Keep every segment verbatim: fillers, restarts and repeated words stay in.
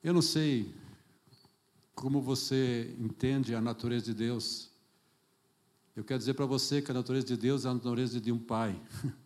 Eu não sei como você entende a natureza de Deus. Eu quero dizer para você que a natureza de Deus é a natureza de um pai.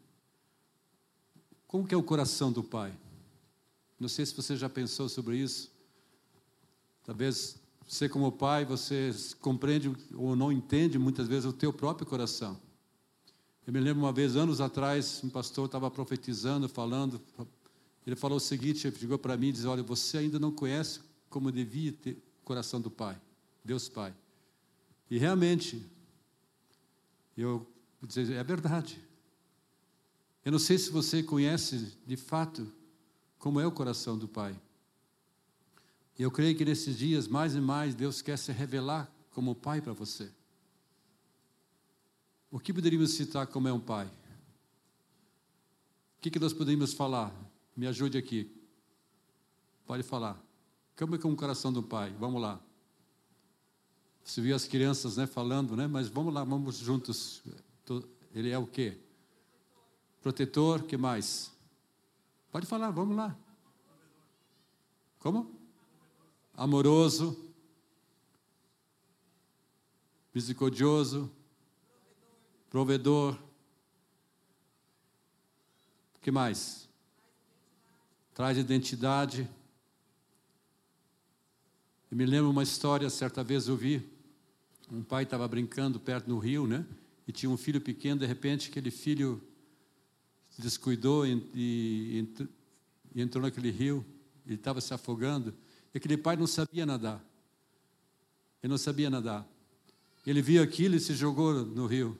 Como que é o coração do pai? Não sei se você já pensou sobre isso. Talvez você, como pai, você compreende ou não entende muitas vezes o teu próprio coração. Eu me lembro uma vez, anos atrás, um pastor estava profetizando, falando. Ele falou o seguinte, ele chegou para mim e disse: olha, você ainda não conhece como devia ter o coração do Pai, Deus Pai. E realmente, eu vou dizer, é verdade. Eu não sei se você conhece, de fato, como é o coração do Pai. E eu creio que nesses dias, mais e mais, Deus quer se revelar como Pai para você. O que poderíamos citar como é um Pai? O que, que nós poderíamos falar? Me ajude aqui. Pode falar. Como é que é um coração do Pai? Vamos lá. Você viu as crianças, né, falando, né? Mas vamos lá, vamos juntos. Ele é o quê? Protetor, o que mais? Pode falar, vamos lá. Como? Amoroso. Misericordioso. Provedor. O que mais? Traz identidade. Eu me lembro uma história, certa vez eu vi, um pai estava brincando perto do rio, né? E tinha um filho pequeno, de repente aquele filho se descuidou e, e, e entrou naquele rio, ele estava se afogando, e aquele pai não sabia nadar. Ele não sabia nadar. Ele viu aquilo e se jogou no rio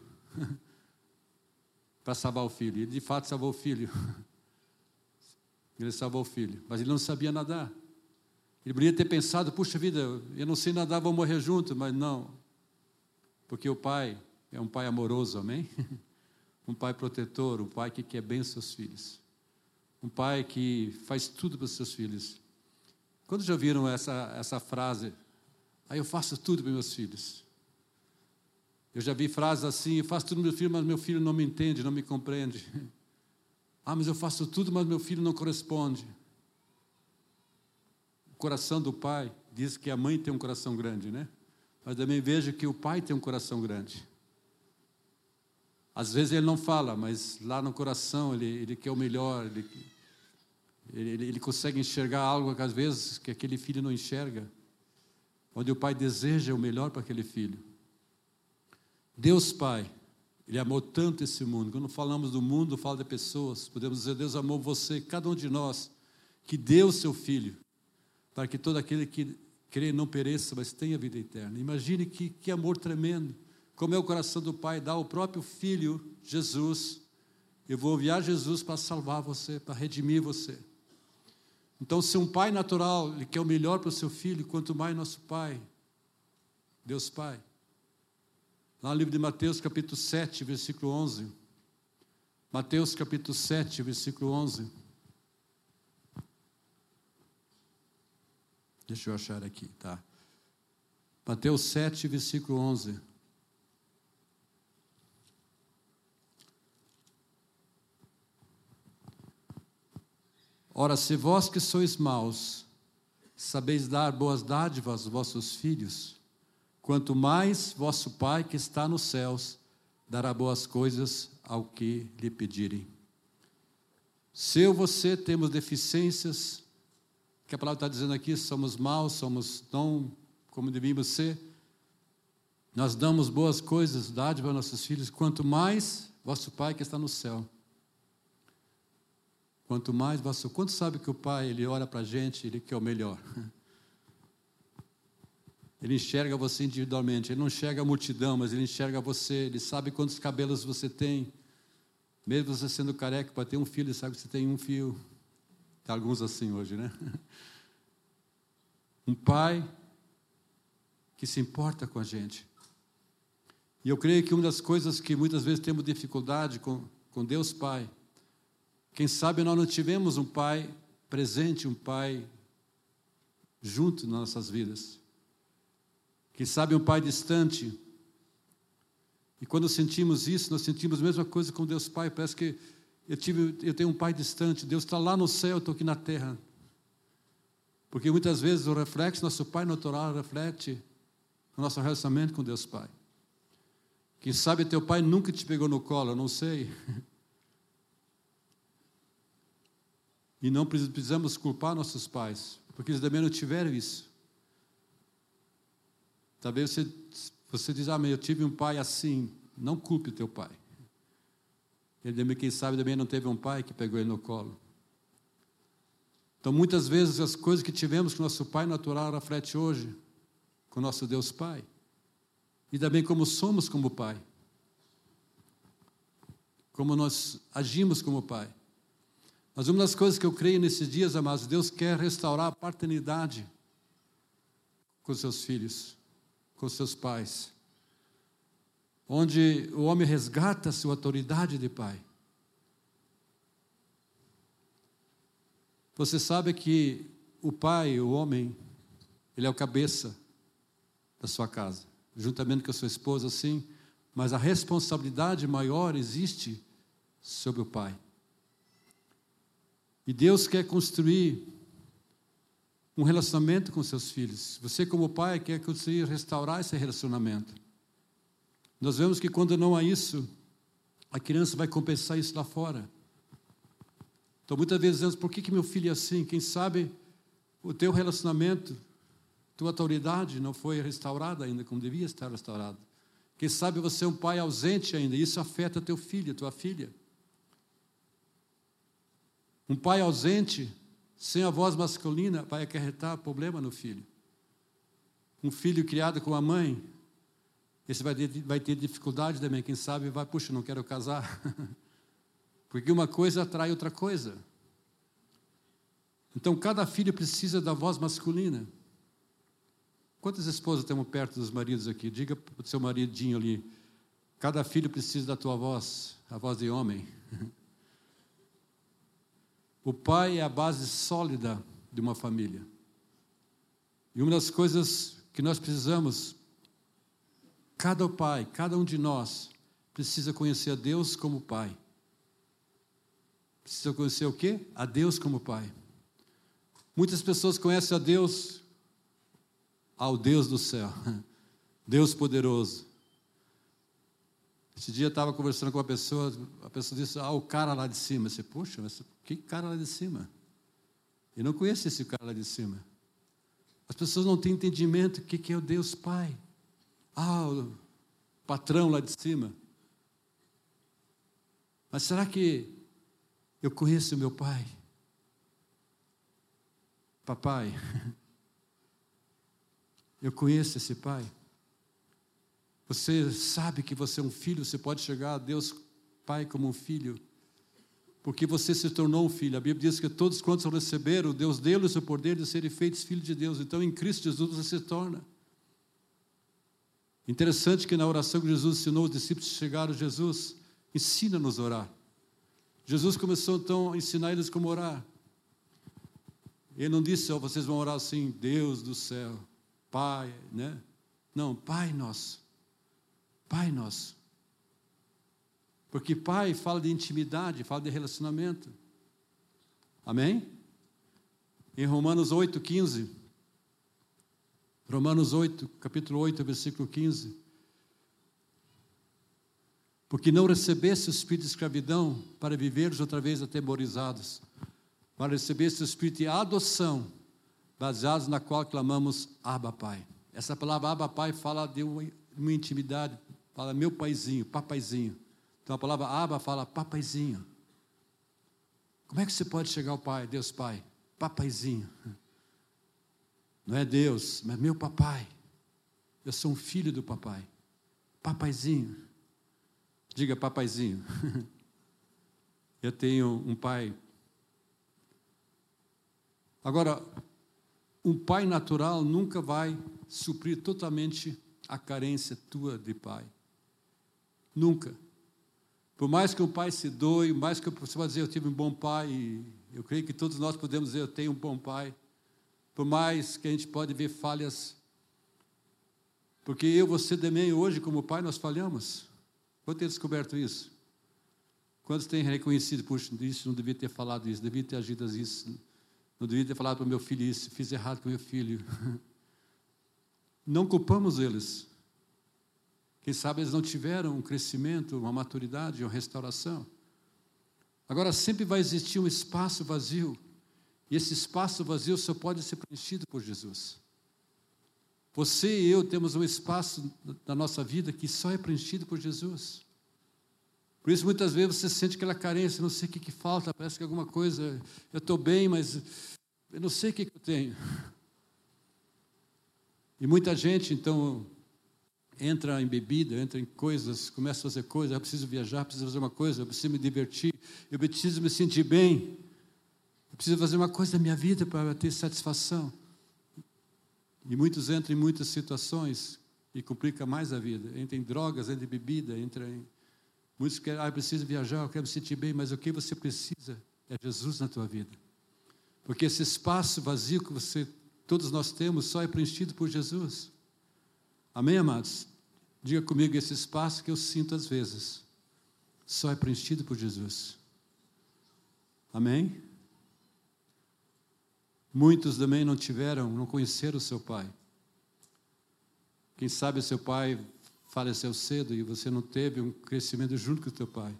para salvar o filho. Ele de fato salvou o filho. Ele salvou o filho, mas ele não sabia nadar. Ele poderia ter pensado, puxa vida, eu não sei nadar, vou morrer junto, mas não. Porque o pai é um pai amoroso, amém? Um pai protetor, um pai que quer bem os seus filhos. Um pai que faz tudo para os seus filhos. Quando já viram essa, essa frase? Aí eu faço tudo para meus filhos. Eu já vi frases assim, eu faço tudo para meu filho, mas meu filho não me entende, não me compreende. Ah, mas eu faço tudo, mas meu filho não corresponde. O coração do pai diz que a mãe tem um coração grande, né? Mas também vejo que o pai tem um coração grande. Às vezes ele não fala, mas lá no coração ele, ele quer o melhor, ele, ele, ele consegue enxergar algo que às vezes que aquele filho não enxerga. Onde o pai deseja o melhor para aquele filho. Deus Pai, Ele amou tanto esse mundo. Quando falamos do mundo, fala de pessoas. Podemos dizer, Deus amou você, cada um de nós, que deu o seu Filho, para que todo aquele que crê não pereça, mas tenha vida eterna. Imagine que, que amor tremendo. Como é o coração do Pai, dá o próprio Filho, Jesus. Eu vou enviar Jesus para salvar você, para redimir você. Então, se um pai natural, ele quer o melhor para o seu filho, quanto mais nosso Pai, Deus Pai. Lá no livro de Mateus, capítulo sete, versículo onze. Mateus, capítulo sete, versículo onze. Deixa eu achar aqui, tá? Mateus sete, versículo onze. Ora, se vós que sois maus, sabeis dar boas dádivas aos vossos filhos, quanto mais vosso Pai que está nos céus dará boas coisas ao que lhe pedirem. Se eu e você temos deficiências, que a palavra está dizendo aqui, somos maus, somos não como devíamos ser, nós damos boas coisas, dádiva aos nossos filhos, quanto mais vosso Pai que está no céu. Quanto mais vosso... Quanto sabe que o Pai, Ele olha para a gente, Ele quer o melhor. Ele enxerga você individualmente, Ele não enxerga a multidão, mas Ele enxerga você, Ele sabe quantos cabelos você tem. Mesmo você sendo careca, para ter um filho, Ele sabe que você tem um fio. Tem alguns assim hoje, né? Um pai que se importa com a gente. E eu creio que uma das coisas que muitas vezes temos dificuldade com, com Deus Pai, quem sabe nós não tivemos um pai presente, um pai junto nas nossas vidas. Quem sabe um pai distante. E quando sentimos isso, nós sentimos a mesma coisa com Deus Pai. Parece que eu, tive, eu tenho um pai distante. Deus está lá no céu, eu estou aqui na terra. Porque muitas vezes o reflexo, nosso pai natural reflete o nosso relacionamento com Deus Pai. Quem sabe teu pai nunca te pegou no colo, eu não sei. E não precisamos culpar nossos pais, porque eles também não tiveram isso. Talvez você, você diz, ah, mas eu tive um pai assim. Não culpe o teu pai. Ele também, quem sabe, também não teve um pai que pegou ele no colo. Então, muitas vezes, as coisas que tivemos com nosso pai natural reflete hoje com nosso Deus Pai. E também como somos como pai. Como nós agimos como pai. Mas uma das coisas que eu creio nesses dias, amados, Deus quer restaurar a paternidade com seus filhos, com seus pais. Onde o homem resgata a sua autoridade de pai. Você sabe que o pai, o homem, ele é o cabeça da sua casa, juntamente com a sua esposa, sim, mas a responsabilidade maior existe sobre o pai. E Deus quer construir um relacionamento com seus filhos. Você, como pai, quer construir, restaurar esse relacionamento. Nós vemos que quando não há isso, a criança vai compensar isso lá fora. Então, muitas vezes dizemos, por que, que meu filho é assim? Quem sabe o teu relacionamento, tua autoridade não foi restaurada ainda, como devia estar restaurada. Quem sabe você é um pai ausente ainda, e isso afeta teu filho, tua filha. Um pai ausente, sem a voz masculina, vai acarretar problema no filho. Um filho criado com a mãe, esse vai ter, vai ter dificuldade também, quem sabe vai, puxa, não quero casar. Porque uma coisa atrai outra coisa. Então, cada filho precisa da voz masculina. Quantas esposas temos perto dos maridos aqui? Diga para o seu maridinho ali, cada filho precisa da tua voz, a voz de homem. O pai é a base sólida de uma família. E uma das coisas que nós precisamos, cada pai, cada um de nós, precisa conhecer a Deus como pai. Precisa conhecer o quê? A Deus como pai. Muitas pessoas conhecem a Deus, ao Deus do céu, Deus poderoso. Esse dia eu estava conversando com uma pessoa, a pessoa disse, ah, o cara lá de cima. Eu disse, poxa, mas que cara lá de cima? Eu não conheço esse cara lá de cima. As pessoas não têm entendimento do que, que é o Deus Pai. Ah, o patrão lá de cima. Mas será que eu conheço o meu pai? Papai, eu conheço esse pai. Você sabe que você é um filho, você pode chegar a Deus Pai como um filho, porque você se tornou um filho. A Bíblia diz que todos quantos receberam, Deus deu-lhes o poder de serem feitos filhos de Deus. Então, em Cristo Jesus você se torna. Interessante que na oração que Jesus ensinou os discípulos chegaram a Jesus, ensina-nos a orar. Jesus começou então a ensinar eles como orar. Ele não disse, oh, vocês vão orar assim, Deus do céu, Pai, né? Não, Pai nosso, Pai nosso. Porque Pai fala de intimidade, fala de relacionamento. Amém? Em Romanos oito, quinze, Romanos oito, capítulo oito, versículo quinze. Porque não recebeste o espírito de escravidão para viveres outra vez atemorizados, para recebeste o espírito de adoção, baseados na qual clamamos Abba Pai. Essa palavra Abba Pai fala de uma, uma intimidade, fala meu paizinho, papaizinho. Então a palavra Abba fala papaizinho. Como é que você pode chegar ao Pai, Deus Pai? Papaizinho. Não é Deus, mas meu papai. Eu sou um filho do papai. Papaizinho. Diga papaizinho. Eu tenho um pai. Agora, um pai natural nunca vai suprir totalmente a carência tua de pai. Nunca. Por mais que o pai se doe, mais que você vai dizer, eu tive um bom pai, e eu creio que todos nós podemos dizer, eu tenho um bom pai. Por mais que a gente pode ver falhas, porque eu, você também, hoje, como pai, nós falhamos. Quantos têm descoberto isso? Quantos têm reconhecido, puxa, isso não devia ter falado isso, devia ter agido isso? Não devia ter falado para o meu filho isso, fiz errado com o meu filho. Não culpamos eles. Quem sabe eles não tiveram um crescimento, uma maturidade, uma restauração. Agora, sempre vai existir um espaço vazio. E esse espaço vazio só pode ser preenchido por Jesus. Você e eu temos um espaço na nossa vida que só é preenchido por Jesus. Por isso, muitas vezes, você sente aquela carência, não sei o que, que falta, parece que alguma coisa, eu estou bem, mas eu não sei o que, que eu tenho. E muita gente, então, entra em bebida, entra em coisas, começa a fazer coisas, eu preciso viajar, preciso fazer uma coisa, eu preciso me divertir, eu preciso me sentir bem, eu preciso fazer uma coisa da minha vida para ter satisfação. E muitos entram em muitas situações e complicam mais a vida. Entra em drogas, entra em bebida, entra em... Muitos querem, ah, eu preciso viajar, eu quero me sentir bem, mas o que você precisa é Jesus na tua vida. Porque esse espaço vazio que você, todos nós temos, só é preenchido por Jesus. Amém, amados? Diga comigo, esse espaço que eu sinto às vezes, só é preenchido por Jesus. Amém? Muitos também não tiveram, não conheceram o seu pai. Quem sabe o seu pai faleceu cedo e você não teve um crescimento junto com o teu pai.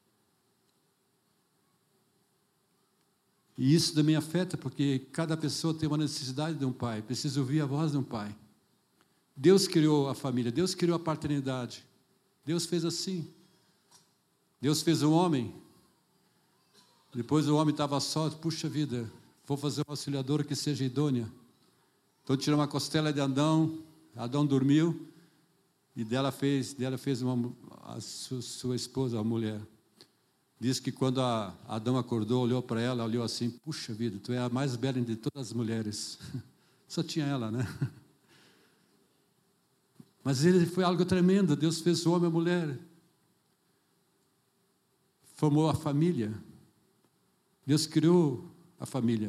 E isso também afeta, porque cada pessoa tem uma necessidade de um pai, precisa ouvir a voz de um pai. Deus criou a família, Deus criou a paternidade. Deus fez assim. Deus fez o homem. Depois o homem estava só, puxa vida, vou fazer uma auxiliadora que seja idônea. Então tirou uma costela de Adão, Adão dormiu, e dela fez, dela fez uma, a sua, sua esposa, a mulher. Diz que quando a Adão acordou, olhou para ela, olhou assim, puxa vida, tu é a mais bela de todas as mulheres. Só tinha ela, né? Mas ele foi algo tremendo, Deus fez o homem e a mulher. Formou a família. Deus criou a família.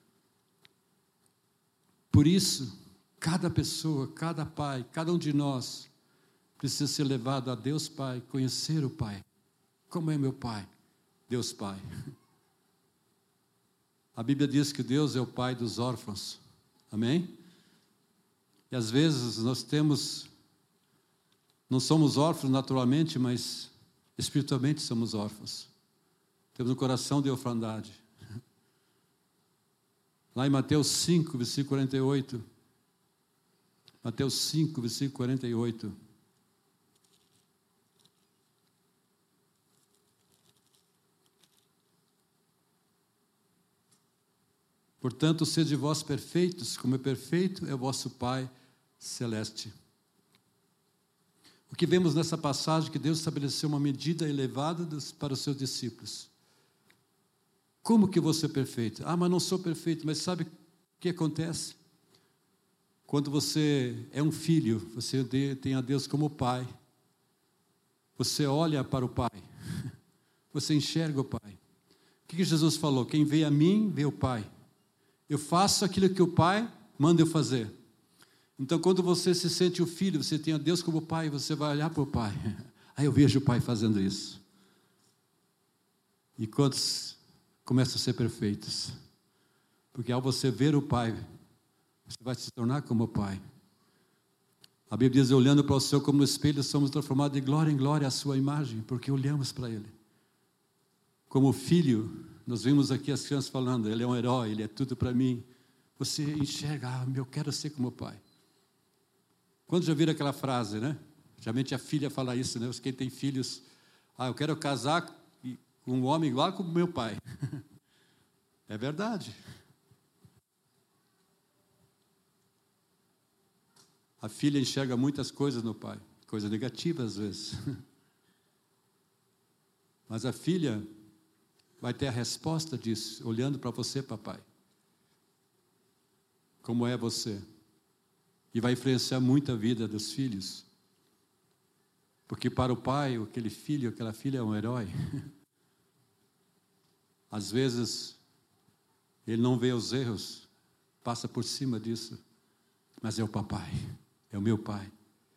Por isso, cada pessoa, cada pai, cada um de nós, precisa ser levado a Deus Pai, conhecer o Pai. Como é meu Pai? Deus Pai. A Bíblia diz que Deus é o Pai dos órfãos. Amém? E às vezes nós temos, não somos órfãos naturalmente, mas espiritualmente somos órfãos. Temos um coração de orfandade. Lá em Mateus cinco, versículo quarenta e oito. Mateus cinco, versículo quarenta e oito. Portanto, sede vós perfeitos, como é perfeito é o vosso Pai celeste. O que vemos nessa passagem é que Deus estabeleceu uma medida elevada dos, para os seus discípulos. Como que você é perfeito? Ah, mas não sou perfeito. Mas sabe o que acontece? Quando você é um filho, você tem a Deus como pai. Você olha para o Pai. Você enxerga o Pai. O que Jesus falou? Quem vê a mim, vê o Pai. Eu faço aquilo que o Pai manda eu fazer. Então, quando você se sente o filho, você tem a Deus como Pai, você vai olhar para o Pai. Aí eu vejo o Pai fazendo isso. E quantos começam a ser perfeitos? Porque ao você ver o Pai, você vai se tornar como o Pai. A Bíblia diz, olhando para o Senhor como no espelho, somos transformados de glória em glória à sua imagem, porque olhamos para Ele. Como filho, nós vimos aqui as crianças falando, Ele é um herói, Ele é tudo para mim. Você enxerga, ah, eu quero ser como o Pai. Quando já viram aquela frase, né? Geralmente a filha fala isso, né? Quem tem filhos, ah, eu quero casar com um homem igual como meu pai. É verdade. A filha enxerga muitas coisas no pai, coisas negativas às vezes. Mas a filha vai ter a resposta disso, olhando para você, papai. Como é você? E vai influenciar muito a vida dos filhos. Porque para o pai, aquele filho, aquela filha é um herói. Às vezes, ele não vê os erros, passa por cima disso. Mas é o papai, é o meu pai.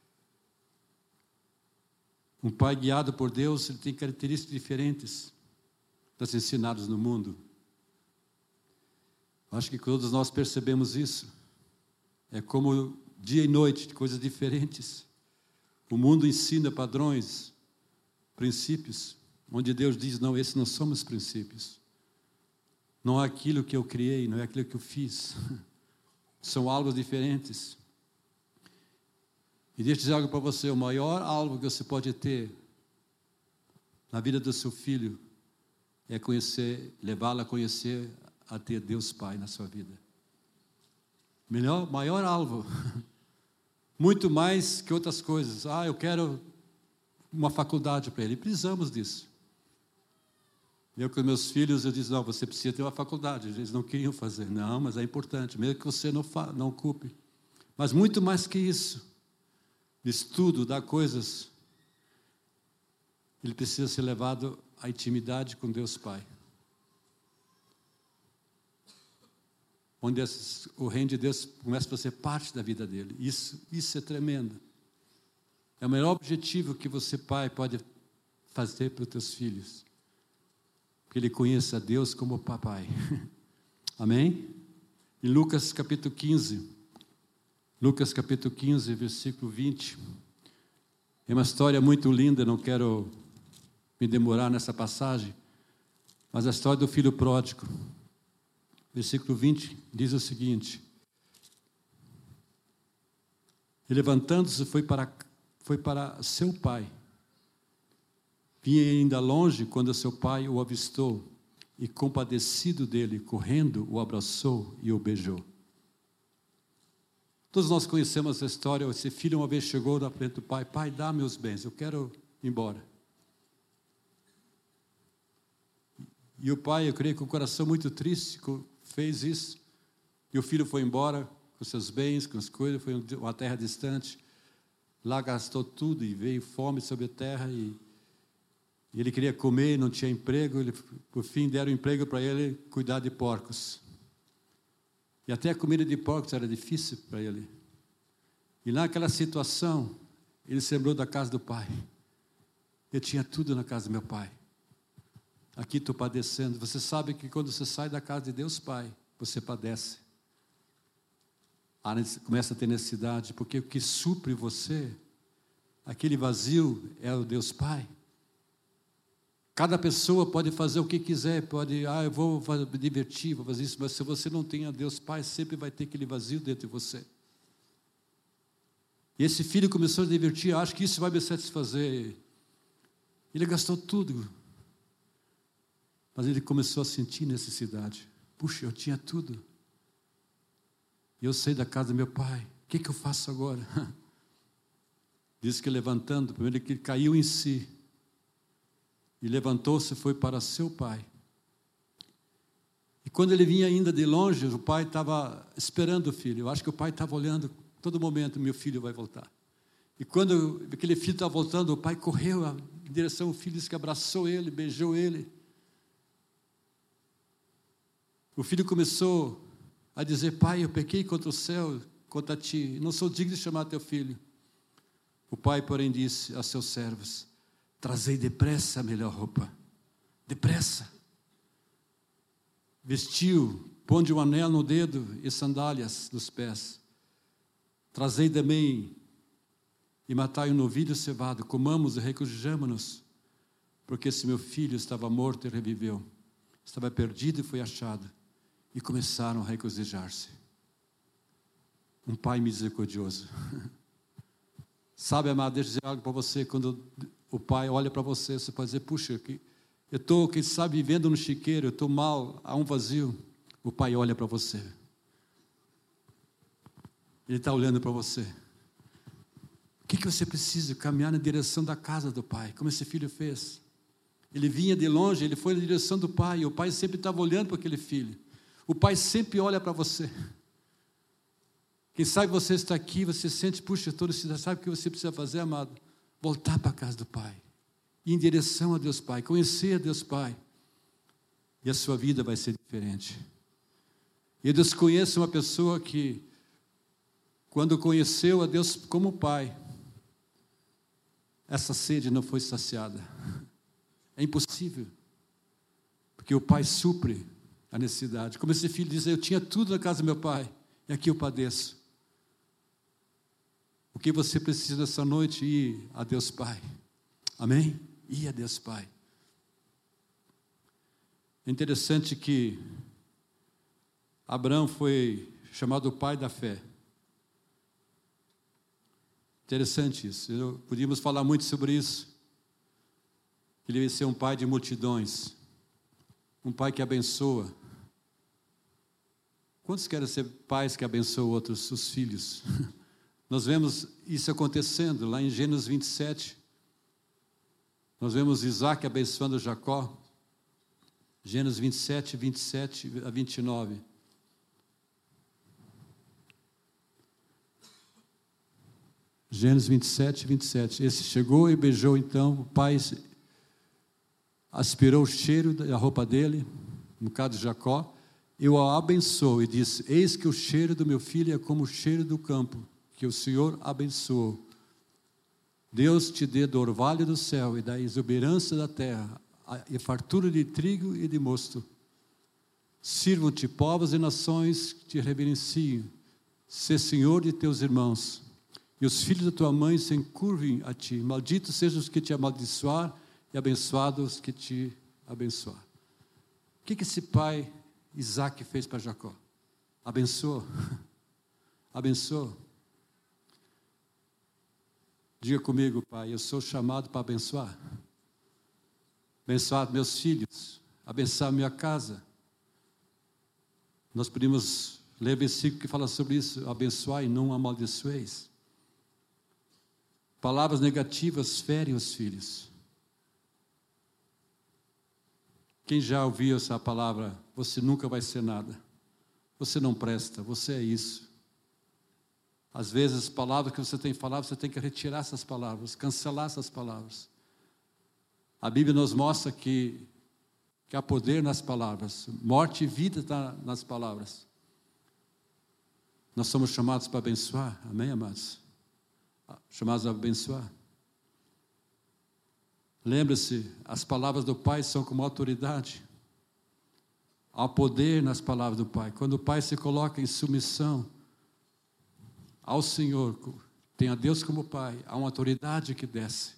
Um pai guiado por Deus, ele tem características diferentes das ensinadas no mundo. Acho que todos nós percebemos isso. É como dia e noite, coisas diferentes. O mundo ensina padrões, princípios, onde Deus diz, não, esses não são os princípios. Não é aquilo que eu criei, não é aquilo que eu fiz. São alvos diferentes. E deixa eu dizer algo para você, o maior alvo que você pode ter na vida do seu filho é conhecer, levá-lo a conhecer, a ter Deus Pai na sua vida. Melhor, maior alvo. Muito mais que outras coisas. Ah, eu quero uma faculdade para ele. Precisamos disso. Eu com meus filhos, eu disse, não, você precisa ter uma faculdade. Eles não queriam fazer. Não, mas é importante, mesmo que você não, fa- não ocupe. Mas muito mais que isso. Estudo, dar coisas. Ele precisa ser levado à intimidade com Deus Pai. Onde esses, o reino de Deus começa a ser parte da vida dele. Isso, isso é tremendo. É o melhor objetivo que você, pai, pode fazer para os teus filhos. Que ele conheça Deus como papai. Amém? Em Lucas capítulo quinze, Lucas capítulo quinze, versículo vinte. É uma história muito linda, não quero me demorar nessa passagem, mas a história do filho pródigo. Versículo vinte diz o seguinte: e levantando-se foi para, foi para seu pai. Vinha ainda longe quando seu pai o avistou e, compadecido dele, correndo, o abraçou e o beijou. Todos nós conhecemos essa história. Esse filho uma vez chegou na frente do pai: pai, dá meus bens, eu quero ir embora. E o pai, eu creio, com o coração muito triste, fez isso. E o filho foi embora com seus bens, com as coisas, foi uma terra distante. Lá gastou tudo e veio fome sobre a terra. E, e ele queria comer, não tinha emprego. Ele, por fim, deram emprego para ele cuidar de porcos. E até a comida de porcos era difícil para ele. E naquela situação, ele se lembrou da casa do pai. Eu tinha tudo na casa do meu pai. Aqui estou padecendo. Você sabe que quando você sai da casa de Deus Pai, você padece. Começa a ter necessidade, porque o que supre você, aquele vazio, é o Deus Pai. Cada pessoa pode fazer o que quiser, pode, ah, eu vou me divertir, vou fazer isso, mas se você não tem a Deus Pai, sempre vai ter aquele vazio dentro de você. E esse filho começou a se divertir, acho que isso vai me satisfazer. Ele gastou tudo. Mas ele começou a sentir necessidade. Puxa, eu tinha tudo. E eu saí da casa do meu pai. O que, que eu faço agora? Diz que levantando, primeiro que ele caiu em si. E levantou-se e foi para seu pai. E quando ele vinha ainda de longe, o pai estava esperando o filho. Eu acho que o pai estava olhando todo momento, meu filho vai voltar. E quando aquele filho estava voltando, o pai correu em direção ao filho, disse que abraçou ele, beijou ele. O filho começou a dizer: pai, eu pequei contra o céu, contra ti, não sou digno de chamar teu filho. O pai, porém, disse a seus servos: trazei depressa a melhor roupa, depressa. Vestiu, ponde um anel no dedo e sandálias nos pés. Trazei também e matai um novilho cevado, comamos e regozijamo-nos, porque esse meu filho estava morto e reviveu, estava perdido e foi achado. E começaram a regozijar-se. Um pai misericordioso. Sabe, amado, deixa eu dizer algo para você. Quando o pai olha para você, você pode dizer: puxa, eu estou, quem sabe, vivendo no chiqueiro, eu estou mal, há um vazio. O pai olha para você. Ele está olhando para você. O que, que você precisa? Caminhar na direção da casa do pai, como esse filho fez. Ele vinha de longe, ele foi na direção do pai, e o pai sempre estava olhando para aquele filho. O pai sempre olha para você. Quem sabe você está aqui, você sente, puxa, todo esse, sabe o que você precisa fazer, amado? Voltar para a casa do pai, ir em direção a Deus Pai, conhecer a Deus Pai, e a sua vida vai ser diferente. Eu desconheço uma pessoa que, quando conheceu a Deus como Pai, essa sede não foi saciada. É impossível, porque o Pai supre a necessidade. Como esse filho diz, eu tinha tudo na casa do meu pai, e aqui eu padeço. O que você precisa nessa noite? Ir a Deus Pai. Amém? Ir a Deus Pai. É interessante que Abraão foi chamado o pai da fé. Interessante isso. Eu, podíamos falar muito sobre isso. Ele ia ser um pai de multidões. Um pai que abençoa. Quantos querem ser pais que abençoam outros, os filhos? Nós vemos isso acontecendo lá em Gênesis vinte e sete. Nós vemos Isaac abençoando Jacó. Gênesis vinte e sete, vinte e sete a vinte e nove. Gênesis vinte e sete, vinte e sete. Esse chegou e beijou então, o pai aspirou o cheiro da roupa dele, no caso de Jacó, e o abençoou e disse: eis que o cheiro do meu filho é como o cheiro do campo, que o Senhor abençoou. Deus te dê do orvalho do céu e da exuberância da terra, e fartura de trigo e de mosto. Sirvam-te povos e nações que te reverenciem. Sê senhor de teus irmãos. E os filhos da tua mãe se encurvem a ti. Malditos sejam os que te amaldiçoar e abençoados os que te abençoar. O que, que esse pai Isaac fez para Jacó? Abençoou. Abençoou. Diga comigo, pai, eu sou chamado para abençoar. Abençoar meus filhos, abençoar minha casa. Nós podemos ler versículo que fala sobre isso: abençoar e não amaldiçoeis. Palavras negativas ferem os filhos. Quem já ouviu essa palavra? Você nunca vai ser nada. Você não presta, você é isso. Às vezes, as palavras que você tem falado, você tem que retirar essas palavras, cancelar essas palavras. A Bíblia nos mostra que, que há poder nas palavras. Morte e vida está nas palavras. Nós somos chamados para abençoar. Amém, amados? Chamados a abençoar. Lembre-se, as palavras do Pai são como autoridade. Há poder nas palavras do Pai. Quando o Pai se coloca em submissão ao Senhor, tem a Deus como Pai, há uma autoridade que desce.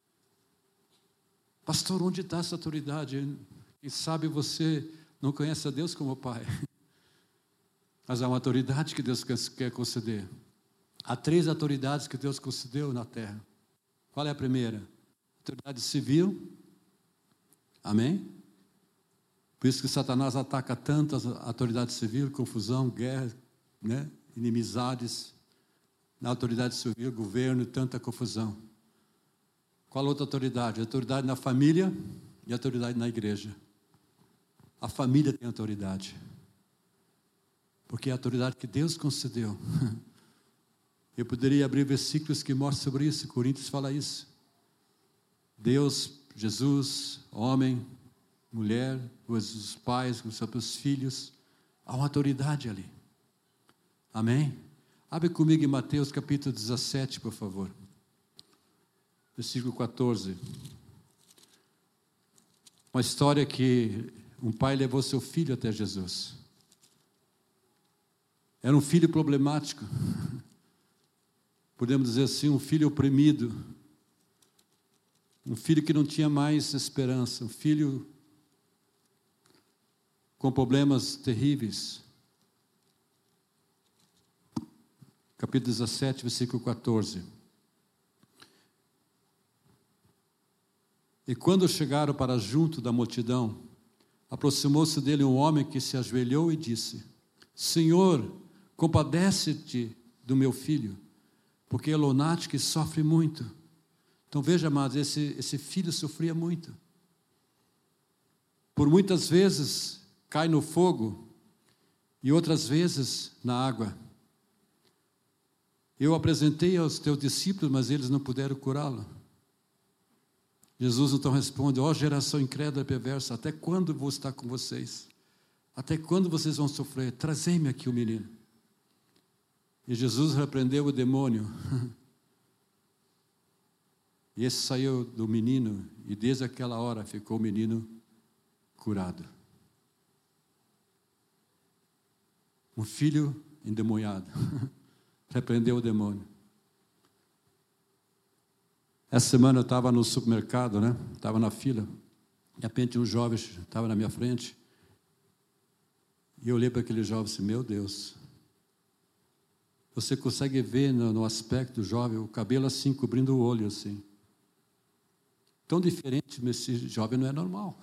Pastor, onde está essa autoridade? Quem sabe você não conhece a Deus como Pai. Mas há uma autoridade que Deus quer conceder. Há três autoridades que Deus concedeu na terra. Qual é a primeira? Autoridade civil. Amém? Por isso que Satanás ataca tanto a autoridade civil, confusão, guerra, né? Inimizades. Na autoridade civil, governo, tanta confusão. Qual outra autoridade? A autoridade na família e a autoridade na igreja. A família tem autoridade. Porque é a autoridade que Deus concedeu. Eu poderia abrir versículos que mostram sobre isso. Coríntios fala isso. Deus, Jesus, homem, mulher, os pais, os seus filhos. Há uma autoridade ali. Amém? Abre comigo em Mateus capítulo dezessete, por favor. Versículo quatorze. Uma história que um pai levou seu filho até Jesus. Era um filho problemático. Podemos dizer assim, um filho oprimido. Um filho que não tinha mais esperança. Um filho com problemas terríveis. Capítulo dezessete, versículo quatorze. E quando chegaram para junto da multidão, aproximou-se dele um homem que se ajoelhou e disse: Senhor, compadece-te do meu filho, porque é lunático e sofre muito. Então veja, amados, esse, esse filho sofria muito. Por muitas vezes cai no fogo e outras vezes na água. Eu apresentei aos teus discípulos, mas eles não puderam curá-lo. Jesus então responde: ó geração incrédula e perversa, até quando vou estar com vocês? Até quando vocês vão sofrer? Trazei-me aqui o menino. E Jesus repreendeu o demônio. E esse saiu do menino, e desde aquela hora ficou o menino curado. Um filho endemoniado. Repreendeu o demônio. Essa semana eu estava no supermercado, né? Estava na fila. De repente um jovem estava na minha frente. E eu olhei para aquele jovem e disse, meu Deus. Você consegue ver no, no aspecto do jovem, o cabelo assim, cobrindo o olho assim. Tão diferente, mas esse jovem não é normal.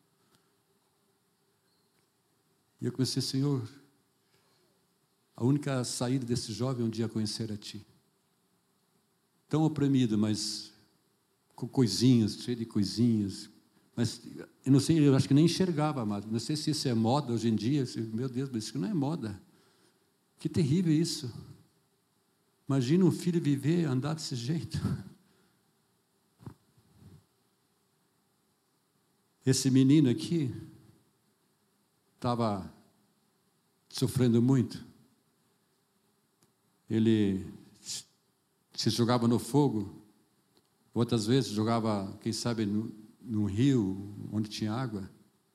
E eu comecei, Senhor, a única saída desse jovem é um dia conhecer a Ti. Tão oprimido, mas com coisinhas, cheio de coisinhas. Mas, eu não sei, eu acho que nem enxergava, amado. Não sei se isso é moda hoje em dia. Meu Deus, mas isso não é moda. Que terrível isso. Imagina um filho viver, andar desse jeito. Esse menino aqui estava sofrendo muito. Ele se jogava no fogo, outras vezes jogava, quem sabe, no, no rio, onde tinha água.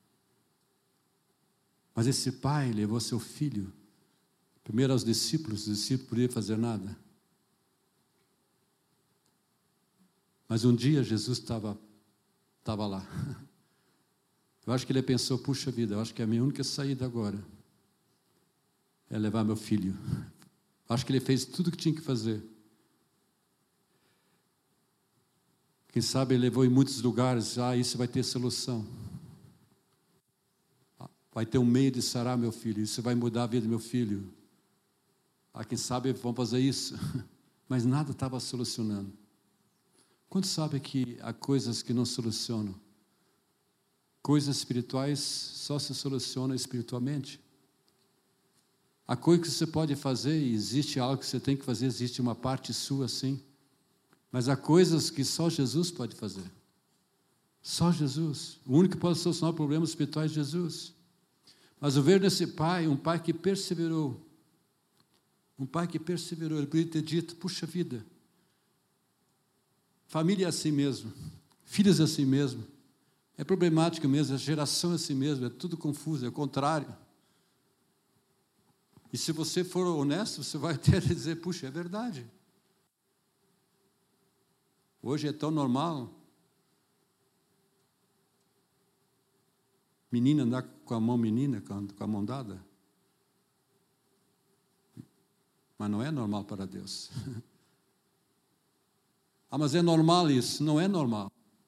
Mas esse pai levou seu filho, primeiro aos discípulos, os discípulos não podiam fazer nada. Mas um dia Jesus estava estava lá. Eu acho que ele pensou, puxa vida, eu acho que a minha única saída agora é levar meu filho. Acho que ele fez tudo o que tinha que fazer. Quem sabe ele levou em muitos lugares, ah, isso vai ter solução. Vai ter um meio de sarar meu filho, isso vai mudar a vida do meu filho. Ah, quem sabe vamos fazer isso. Mas nada estava solucionando. Quantos sabem que há coisas que não solucionam? Coisas espirituais só se solucionam espiritualmente. Há coisas que você pode fazer, e existe algo que você tem que fazer, existe uma parte sua, sim. Mas há coisas que só Jesus pode fazer. Só Jesus. O único que pode solucionar problemas espirituais é Jesus. Mas eu vejo nesse pai, um pai que perseverou. Um pai que perseverou. Ele podia ter dito, puxa vida. Família é assim mesmo. Filhos é assim mesmo. É problemático mesmo, a geração é assim mesmo, é tudo confuso, é o contrário. E se você for honesto, você vai ter a dizer, puxa, é verdade. Hoje é tão normal. Menina andar com a mão menina, com a mão dada. Mas não é normal para Deus. Ah, mas é normal isso? Não é normal.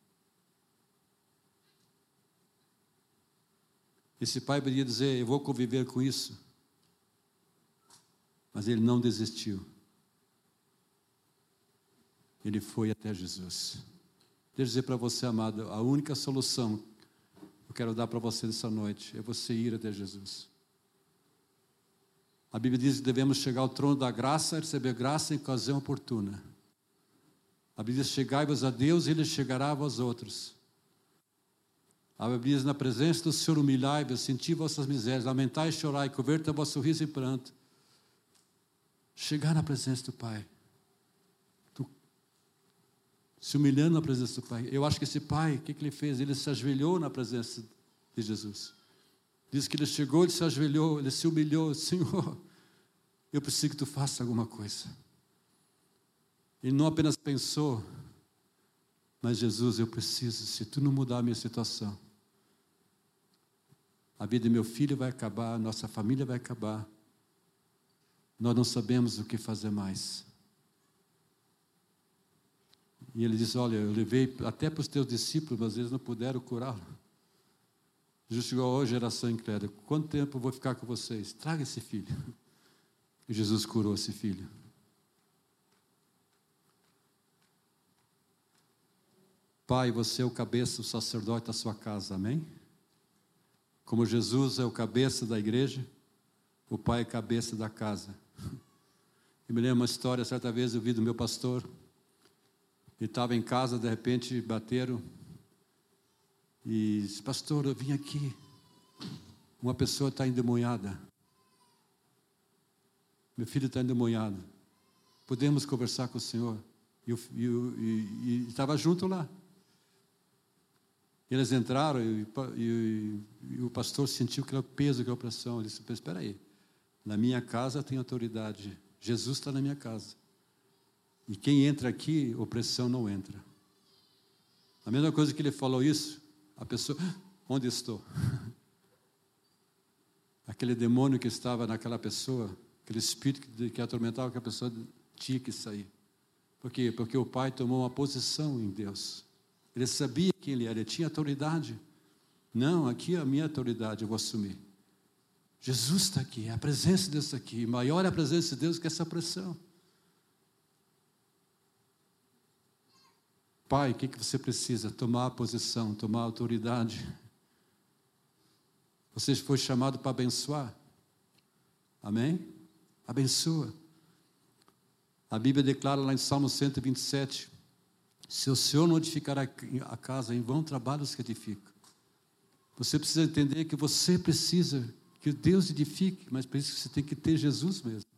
Esse pai podia dizer, eu vou conviver com isso. Mas ele não desistiu. Ele foi até Jesus. Deixa eu dizer para você, amado, a única solução que eu quero dar para você nessa noite é você ir até Jesus. A Bíblia diz que devemos chegar ao trono da graça, receber graça em ocasião oportuna. A Bíblia diz, chegai-vos a Deus e Ele chegará a vós outros. A Bíblia diz, na presença do Senhor humilhai-vos, senti vossas misérias, lamentai e chorai, converta vosso riso em pranto. Chegar na presença do Pai. Tu, se humilhando na presença do Pai. Eu acho que esse pai, o que, que ele fez? Ele se ajoelhou na presença de Jesus. Diz que ele chegou, ele se ajoelhou, ele se humilhou. Senhor, eu preciso que tu faças alguma coisa. Ele não apenas pensou, mas Jesus, eu preciso, se tu não mudar a minha situação, a vida do meu filho vai acabar, a nossa família vai acabar. Nós não sabemos o que fazer mais. E ele disse, olha, eu levei até para os teus discípulos, mas eles não puderam curá-lo. Jesus chegou, ó geração incrédula, quanto tempo eu vou ficar com vocês? Traga esse filho. E Jesus curou esse filho. Pai, você é o cabeça, o sacerdote da sua casa, amém? Como Jesus é o cabeça da igreja, o Pai é cabeça da casa. Eu me lembro uma história, certa vez eu vi do meu pastor, ele estava em casa, de repente bateram, e disse, pastor, eu vim aqui, uma pessoa está endemoniada, meu filho está endemoniado, podemos conversar com o senhor? E, eu, e, e, e estava junto lá. Eles entraram e, e, e o pastor sentiu aquele peso, aquela pressão. Ele disse, espera aí, Na minha casa tem autoridade. Jesus está na minha casa. E quem entra aqui, opressão não entra. A mesma coisa que ele falou isso, a pessoa, onde estou? Aquele demônio que estava naquela pessoa, aquele espírito que, que atormentava aquela pessoa, tinha que sair. Por quê? Porque o pai tomou uma posição em Deus. Ele sabia quem ele era, ele tinha autoridade. Não, aqui é a minha autoridade, eu vou assumir. Jesus está aqui, a presença de Deus está aqui. Maior é a presença de Deus que essa pressão. Pai, o que, que você precisa? Tomar a posição, tomar a autoridade. Você foi chamado para abençoar. Amém? Abençoa. A Bíblia declara lá em Salmo cento e vinte e sete, se o Senhor não edificar a casa, em vão trabalhos que edifica. Você precisa entender que você precisa que Deus edifique, mas por isso que você tem que ter Jesus mesmo.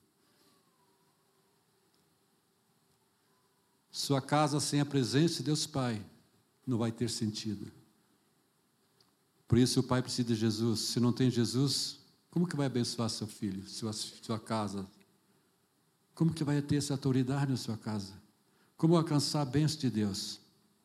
Sua casa sem a presença de Deus Pai não vai ter sentido. Por isso o pai precisa de Jesus. Se não tem Jesus, como que vai abençoar seu filho, sua, sua casa? Como que vai ter essa autoridade na sua casa? Como alcançar a bênção de Deus?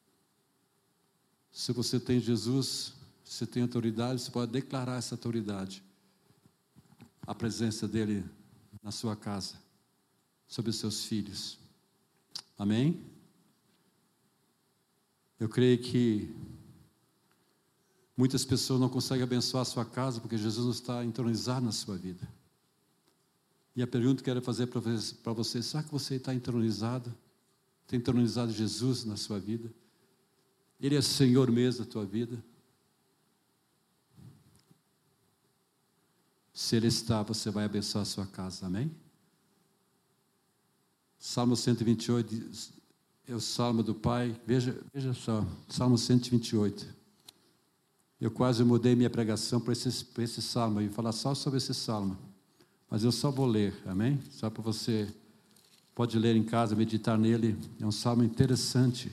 Se você tem Jesus, você tem autoridade, você pode declarar essa autoridade. A presença dele na sua casa, sobre os seus filhos. Amém? Eu creio que muitas pessoas não conseguem abençoar a sua casa porque Jesus não está entronizado na sua vida. E a pergunta que eu quero fazer para você, será que você está entronizado? Tem entronizado Jesus na sua vida? Ele é Senhor mesmo da tua vida? Se Ele está, você vai abençoar a sua casa, amém? Salmo cento e vinte e oito, é o Salmo do Pai, veja, veja só, Salmo cento e vinte e oito. Eu quase mudei minha pregação para esse, para esse Salmo, e falar só sobre esse Salmo, mas eu só vou ler, amém? Só para você, pode ler em casa, meditar nele, é um Salmo interessante.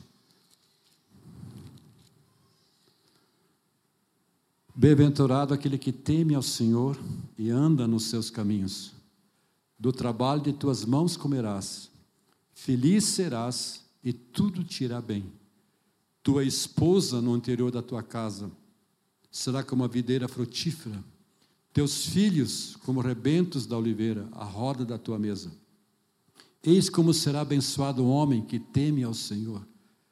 Bem-aventurado aquele que teme ao Senhor e anda nos seus caminhos. Do trabalho de tuas mãos comerás. Feliz serás e tudo te irá bem. Tua esposa no interior da tua casa será como a videira frutífera. Teus filhos como rebentos da oliveira, à roda da tua mesa. Eis como será abençoado o homem que teme ao Senhor.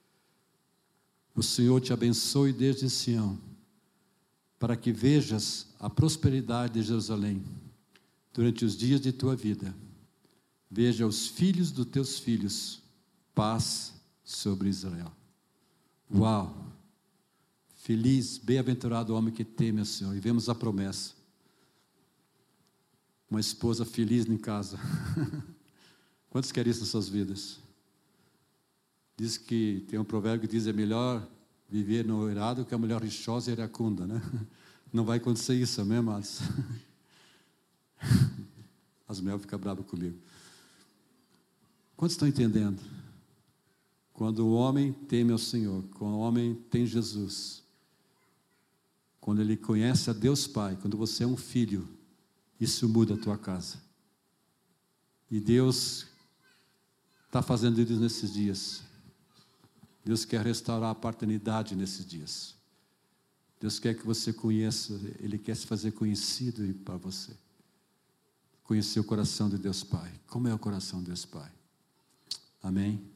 O Senhor te abençoe desde Sião, para que vejas a prosperidade de Jerusalém durante os dias de tua vida. Veja os filhos dos teus filhos, paz sobre Israel. Uau! Feliz, bem-aventurado o homem que teme ao Senhor. E vemos a promessa. Uma esposa feliz em casa. Quantos querem isso nas suas vidas? Diz que, tem um provérbio que diz, é melhor viver no irado que a mulher rixosa e iracunda, né? Não vai acontecer isso, amém, amados? As mel ficam bravas comigo. Quantos estão entendendo? Quando o homem teme ao Senhor, quando o homem tem Jesus, quando ele conhece a Deus Pai, quando você é um filho, isso muda a tua casa. E Deus está fazendo isso nesses dias. Deus quer restaurar a paternidade nesses dias. Deus quer que você conheça, Ele quer se fazer conhecido para você. Conhecer o coração de Deus Pai. Como é o coração de Deus Pai? Amém?